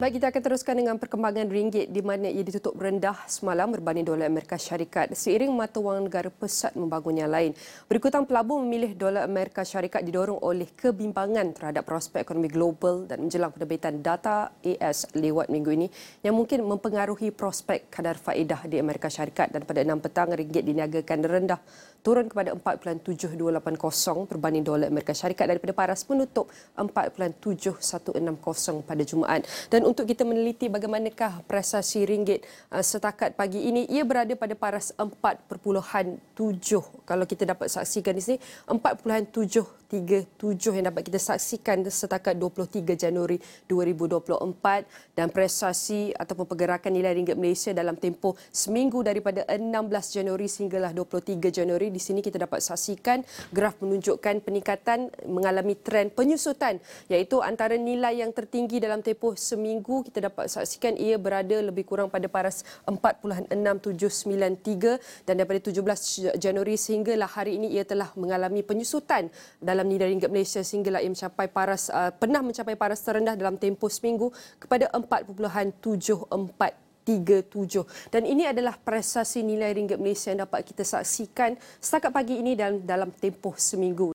Baik, kita akan teruskan dengan perkembangan ringgit di mana ia ditutup rendah semalam berbanding dolar Amerika Syarikat seiring mata wang negara pesat membangun yang lain. Berikutan pelabur memilih dolar Amerika Syarikat didorong oleh kebimbangan terhadap prospek ekonomi global dan menjelang penerbitan data AS lewat minggu ini yang mungkin mempengaruhi prospek kadar faedah di Amerika Syarikat. Dan pada 6 petang, ringgit diniagakan rendah turun kepada 4.7280 berbanding dolar Amerika Syarikat daripada paras penutup 4.7160 pada Jumaat. Dan untuk kita meneliti bagaimanakah prestasi ringgit setakat pagi ini, ia berada pada paras 4.7. Kalau kita dapat saksikan di sini 4.737 yang dapat kita saksikan setakat 23 Januari 2024, dan prestasi ataupun pergerakan nilai ringgit Malaysia dalam tempoh seminggu daripada 16 Januari sehinggalah 23 Januari. Di sini kita dapat saksikan graf menunjukkan peningkatan mengalami trend penyusutan, iaitu antara nilai yang tertinggi dalam tempoh seminggu kita dapat saksikan ia berada lebih kurang pada paras 4.6793, dan daripada 17 Januari sehinggalah hari ini ia telah mengalami penyusutan dalam nilai ringgit Malaysia sehinggalah ia mencapai paras pernah mencapai paras terendah dalam tempoh seminggu kepada 4.7437, dan ini adalah prestasi nilai ringgit Malaysia yang dapat kita saksikan setakat pagi ini dalam tempoh seminggu.